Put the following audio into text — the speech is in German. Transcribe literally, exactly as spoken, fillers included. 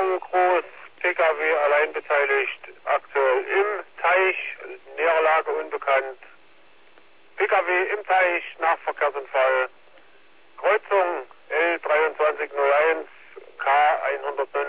Kreuzung Groß, P K W allein beteiligt, aktuell im Teich, Näherlage unbekannt. P K W im Teich, Nachverkehrsunfall, Kreuzung L zwei drei null eins, K hundertneunundneunzig.